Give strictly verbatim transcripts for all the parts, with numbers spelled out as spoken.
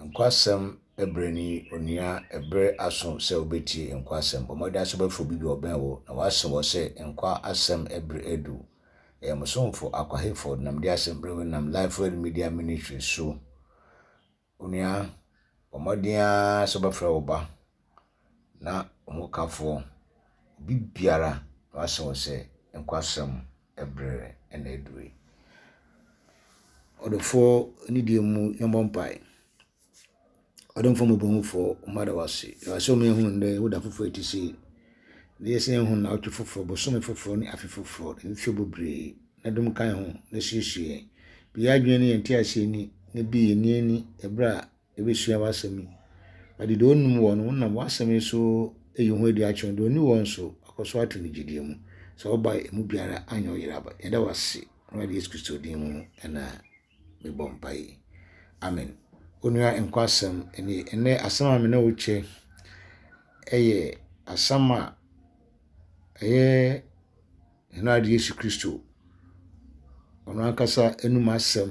Nkwasem ebreni onia ebre aso se obeti nkwasem bomoda so bafo bibi oben wo na wase wo se nkwa asem ebre edu e musomfo akwahefo nam dia asembre nam Life Word Media Ministry so onia bomodia so bafra wo ba na omukafo bibiara wase wo se nkwasem ebre ena edu odofo ni diemu yambompai Odom from Bomu for Mother was it. I saw me who they would have for to see. They say who now to for but some for any afifu for in February. Nadum kind home, the she. Be arguing and tear see ni be near ni a bra, a wish you was me. But the don't one one was me so a young way the action do new one so I was what to the gidium. So by Mubiara annual yaba, and I was sick. Ready is custodium and a me bomb by. Amen. Onua enkwasem ene ene asama me na woche eye asama eye ena de Yesu Kristo ono akasa enum asem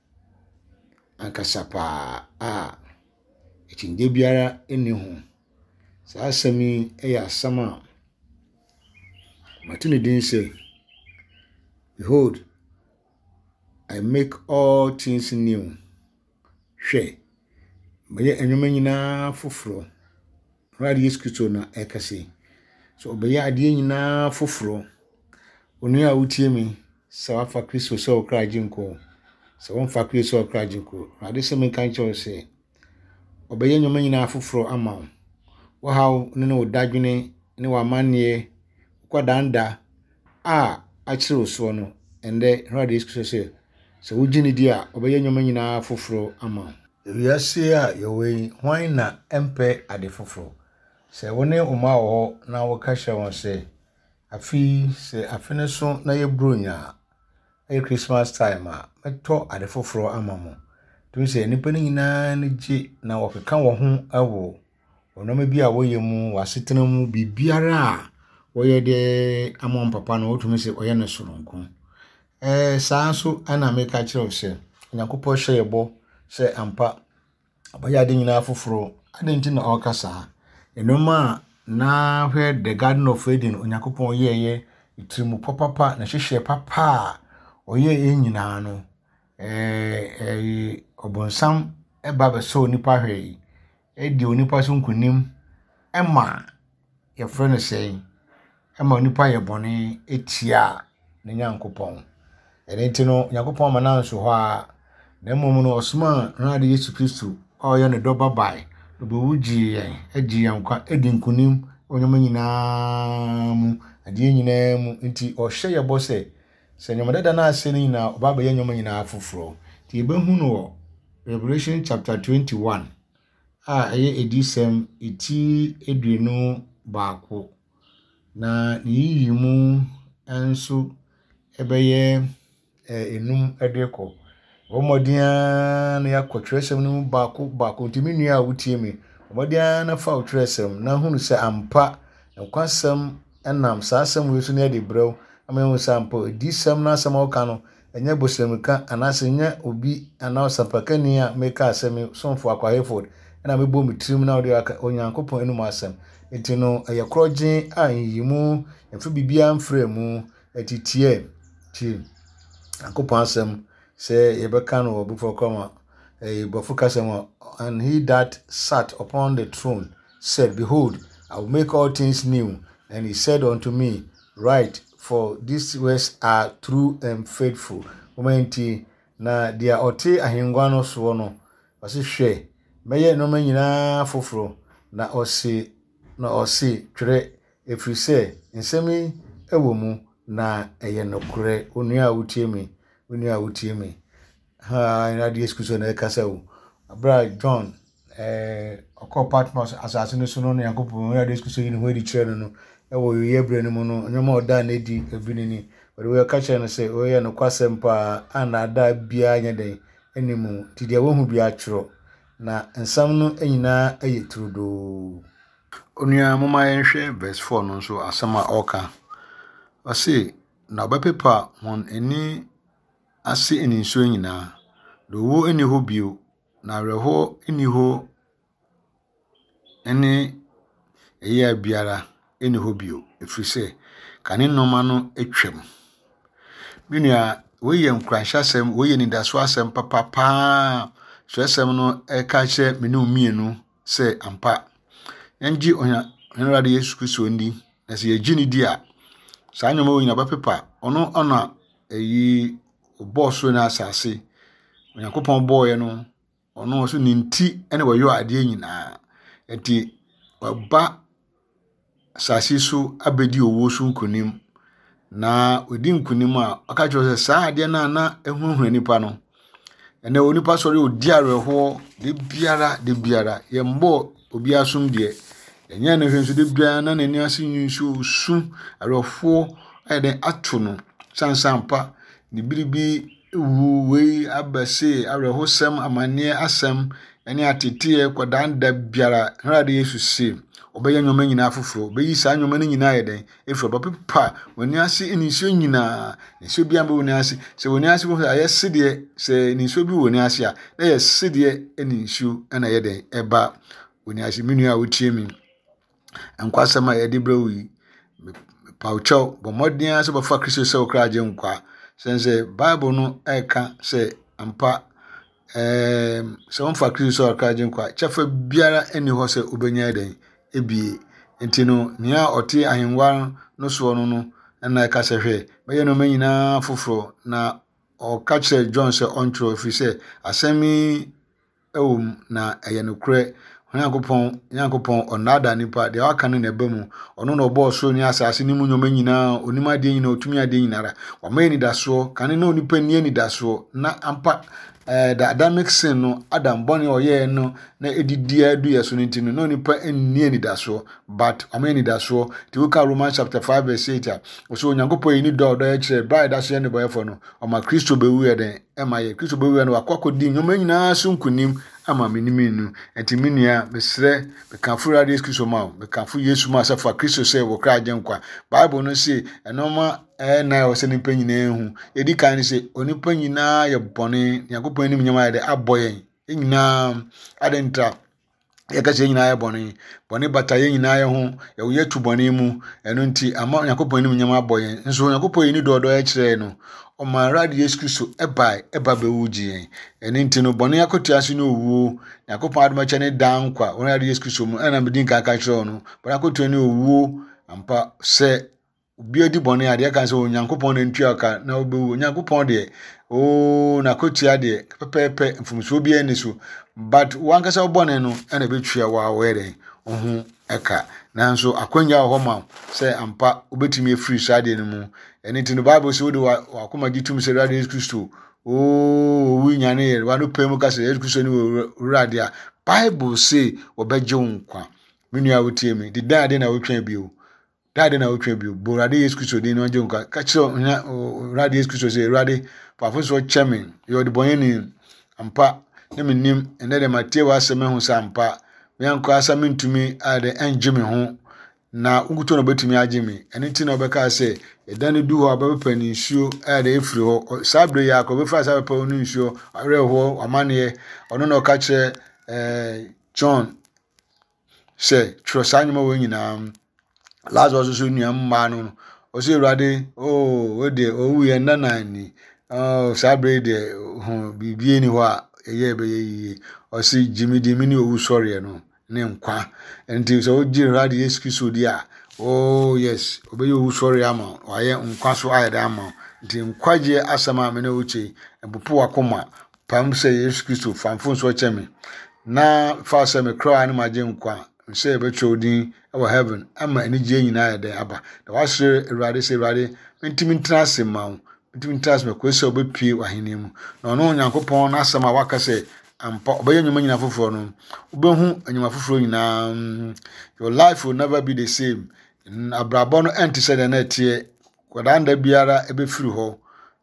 ankasa pa a etinde biara eni ho sa asemi eye asama matuni din say behold I make all things new. Hwe beye enwuma nyina foforo radi Yesu Kristo na ekase so beye ade nyina foforo onu a wutie mi sa wafa Kristo so okra jinko so won fa Kristo okra jinko radi se men kan cho se obeye enwuma nyina foforo ama wo haw ne no dadwene ne wa manne kwadanda a achiro so no ende radi Yesu Kristo se so wujini dia obeye enwuma nyina foforo ama Yase a yewe hwan na empe ade foforo se woni uma wo na wo ka hye won se afi se afene so na ye bronya e Christmas time a meto ade foforo amamo tun se nipa ni nyina ne ji na wo keka wo ho awo onoma bi a wo yemu wasetena mu bibiara a wo ye de amon papa no otumi se oye ne soronko eh saa so ana me ka kire wo se Nyankopɔ hye yebo se ampa abaya de nyina foforo adenti na okasa enoma na hwe the Garden of Eden Onyankopɔn yeye itrimu papa na hwehwe papa oye enyina no eh eh obonsam eba be so nipa hwe edi onipa so nkunim ema ye frene sei ema onipa ye bone etia na Nyankopɔn enenti no Nyankopɔn mananso ho a na mmom no osuma rade Yesu Kristo oya ne do babai obo wuji yen agi yankwa edi nkunim onyoma nyina mu ade nyina mu nti o hye ye bose se nyoma dada na ase ni na obaba ye nyoma nyina afoforo ti ebe hu no Revelation chapter twenty-one a eye edisem eti eduenu baako na ni yimu enso ebeye enum edeko omodia na yakotresem no baako baako ntimi nua a wutie mi omodia na fa utresem na hunu se ampa nkwasem enam saasem we so na de brew ama hu se ampa disem na asem oka no enya bosemka anase nya obi ana osapakani a meka asem somfo akwaheford na mebo mitrim na ode aka Onyankopɔn enum asem enti no ayekrogen a yimu emfe bibia mfremu etitie ti Nyankopɔn asem say yebeka no before come eh bofukasem and he that sat upon the throne said, behold, I will make all things new. And he said unto me, write, for these words are true and faithful. Momenti na dia ote ahengwa no so no wase hwe meye no manyina foforo na ose na ose twere efri se nsemi ewomu na eye nokure onua wutie mi onua wutie mi ha na de Yesu Kristo na kasa wo abra John eh okọ Patmos asase no so no Yakobon na de Yesu Kristo yin ho di kire no e wo yebre no mu no nyoma oda na di ebinini we we ka kire no se o ye no kwasem pa ana da bia nya den animu ti de wo hu bia tworo na nsam no anyina ayetrudo onua moma yen hwe verse four no so asama oka ase na obapepa won eni ase eni nso nyina do wo eni ho bio na reho ini ho ene eya biara eni ho bio efrise kane noma no etwam binua we ye nkranhyasem we ye nidaso asem papa pa so asem no e ka che me no mienu se ampa enji onya Henry Yesu Kristo ndi na se ye gini di a saa nyoma we nyina bapepa ono ona eyi boss na asase Onyankopɔn boye no ono so ni nti ene wo yo ade nyina enti waba asase so abedi owo so nkonim na odi nkonim a aka jo se saa ade na na ehunhun nipa no ene onipa sori odi areho de biara de biara ye mbo obi asum de enye na hwensu de biara na nani asinyu so su arefo ayede ato no sansampa ni biribi wu we abase areho sem amane asem ene atete kwadan da biara Henry Yesu se obeye nyoma nyina afoforo obeyi saa nyoma no nyina yeden efro bapepa woni ase eninso nyina enso bia mbe woni ase se woni ase wo aye sede se eninso bi woni ase a na ye sede eninso na yeden eba woni ase minu a wotie mi enkwasema ye de brewi paucho bomodin ase bafa Kristo se okraje nkwa sense Bible no eka se ampa eh se won fa Kristo se okraje nkwa chefa biara eni ho se obenya yeden ebie entino nia oti ahenwa no so no no na ka se hwe beye no manyina foforo na o ka che John se ontro fi se asemi ewum na eye no kure Onyankopon Onyankopon onada nipa de aka ne na bamu ono no bo so ni asase ni mu nyoma nyina onima de nyina otumi ade nyinara wa mayini daso kane na onipa ni ani daso na ampa eh the Adamic sin no Adam boni oye no na edidi adu yeso no ntino no nipa enni ani daso but amani daso ti we ka Romans chapter five verse eight so Onyankopon yi ni do do e kire bride daso ne boyefo no o ma Kristo bewu ye den e ma ye Kristo bewu ye no akokodi nyoma nyina so nkunim ama meniminu enti menua besre bekanfu Radio Kristo ma bekanfu Yesu ma safa Kristo se wo kra agenkwa Bible no say enoma eh na o se ni panyina ehu edi kan ni say oni panyina ye bone Yakopon ni nyama ye de aboyen enyina adentra ye ka se nyina ye bone bone bata ye nyina ye ho ye wo yetu bone mu eno nti ama Yakopon ni nyama aboyen nso Yakopon ni do do ye kire no o ma Radio Kristo ebai eba bewuji eni ntino bone yakotu ase no owu Yakopon adoma chane dan kwa on Radio Kristo mu ana medin ka ka kire no bone yakotu ni owu ampa se obi odi bone ade kan se Onyankopon na ntua ka na obewu Onyankopon de o na kotu ade pepepe mfumso obi eni so but wankasa bone no ana betua wa were ohun eka nanso akwanya ho ma se ampa obetimi free sade no mu eni no Bible say we do akoma gitum se Radio Kristo o wi nyane ye wa no pemu ka se Yesu Kristo ni urade a Bible say obeje nkwa menu a wotie mi di dade na wotwa bio dade na wotwa bio bo Radio Yesu Kristo di no je nkwa ka kire Radio Yesu Kristo se urade pafo so chemin yo di bonye ni ampa ne menim ene de Matthew aseme hu sa ampa yanko asame ntumi ade enjimi ho na unguto no betumi agimi ene ti na obeka se edane du ho abepa ni nsuo ade efiri ho sabre ya ko befa sabe pa onu nsuo are ho amane ono no ka kire eh John se trosanyuma wo nyina Lazarus so nua mma no o se Urade o we de o wu ye nanani oh sabre de ho bibie ni ho a eye be ye o se jimi di mini owu sori no ne nkwa enti so ji Radio Yesu Kristo di a oh yes obeye owu sori ama waye nkwa so ayede ama nti nkwaje asama me na uche ebupu akoma pam se Yesu Kristo famfon so cheme na fa se me kra ani maje nkwa nse betwe odin e heaven ama ani je nyina ayede aba da wasre Urade se Urade ntimi ntrase ma ntimi ntrase me kwese obepie wahenimu na ono Onyankopon na asama waka se ampa obeye nyuma nyina foforo no obehu anyuma foforo nyina your life will never be the same abrabo no enti se de na tie kwadanda biara ebefiri ho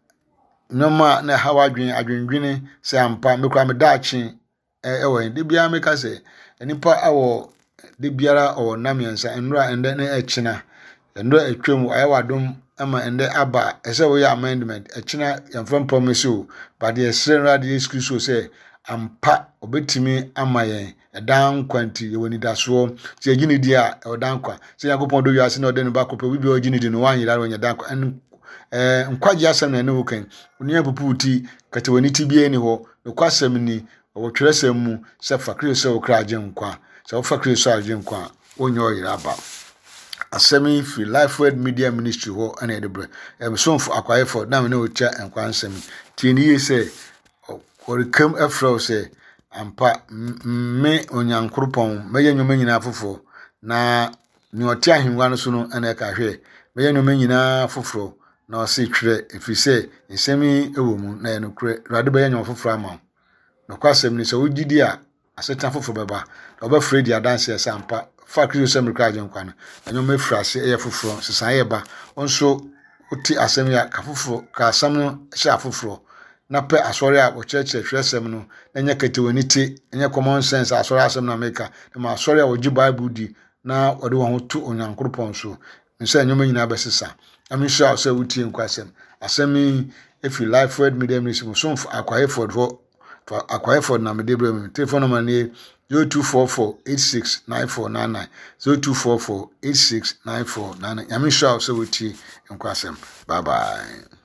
nyoma na hawa adwen adwendwene se ampa mekwa me daachi ewe de biara meka se enipa awo de biara o namiansa enra ende na echina enra etwem ayewadom ama ende aba ese wo ya amendment echina yamfam promise o but the Radio Kristo say ampa obetimi amayen edan kwanti yewoni daso ti agini di a odan kwa se yakopon do wiase na odan ba kope bibi ogini di no wan yira wanya dan kwa eh nkwaji asem na ne wokan onia puputi katewani ti bia ni ho no kwasem ni wotweresem mu se fakri se okra agyen kwa se ofakri so agyen kwa onyo yira ba asemi fi Lifeword Media Ministry ho ana edebre em sonfo akwayefo na me no cha enkwa nsemi ti ni yese orikam afro se ampa me onyankoropon meye nwoma nyina foforo na ni oti ahengwa no so no ana ka hwe meye nwoma nyina foforo na o se twere efise nsemi ewo mu na ye no kure rade beye nwoma foforo ama no kwasem ni se wogidi a aseta foforo beba oba fredi adanse ese ampa fakri so me kraje nkwa no nwoma frase eye foforo sesan ye ba onso oti asem ya ka foforo ka asam no sha foforo na pe asori a ocheche hwesem no enye katewani ti enye common sense asori asem na meka na asori a oji bible di na ode wo ho to onyankoropon so nse nyoma nyina besesa amisha se wuti nkwasem asemi efi Lifeword Media Ministry so Akwayeford ho Akwayeford na medebre me telephone number ni zero two four four eight six nine four nine nine zero two four four eight six nine four nine nine amisha se wuti nkwasem. Bye bye.